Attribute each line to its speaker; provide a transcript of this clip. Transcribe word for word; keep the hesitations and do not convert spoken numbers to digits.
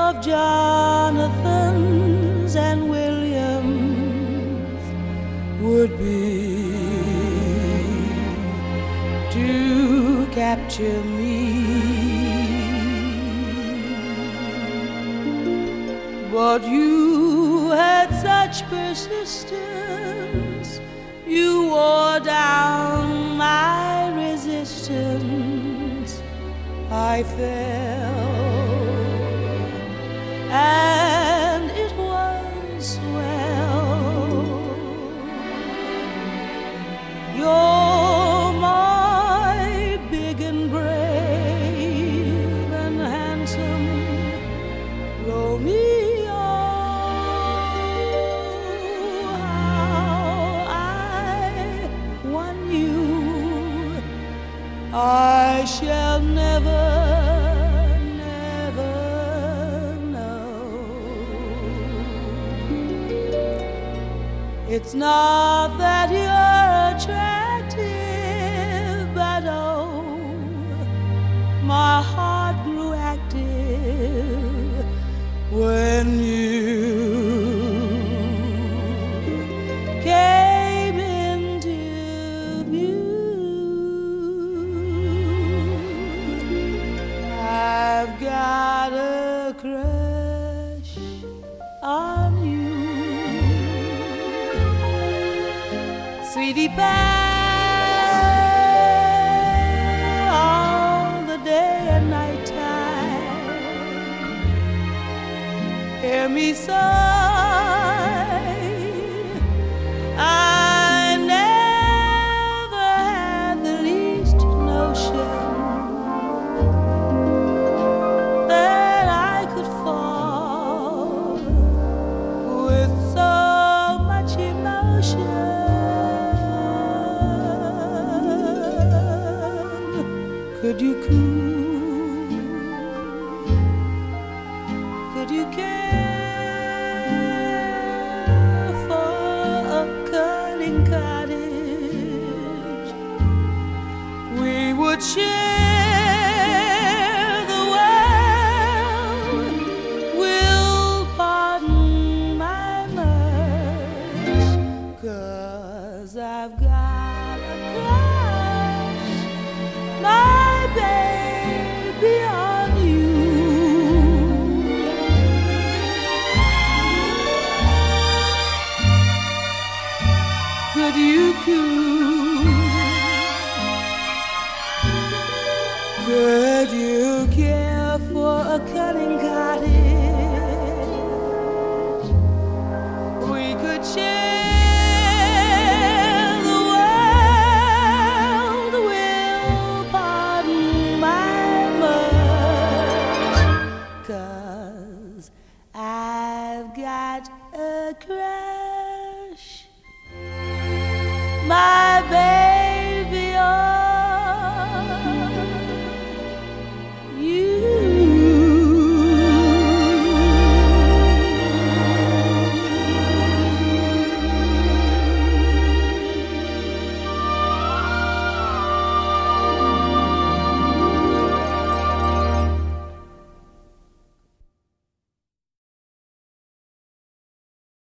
Speaker 1: of Jonathans and Williams would be to capture me. But you had such persistence, you wore down my resistance. I fell, and it was well. You're my big and brave and handsome Romeo. How I won you, I shall never, never know. It's not that you're attractive, but oh, my heart grew active when you came into I've got a crush on you, sweetie pie, all the day and night time. Hear me sigh, I never had the least notion could you cool, could you care for a cunning cottage? We would share the world. We'll pardon my mirth, 'cause I've got a crush, my baby, on you. Could you cool, could you care for a cutting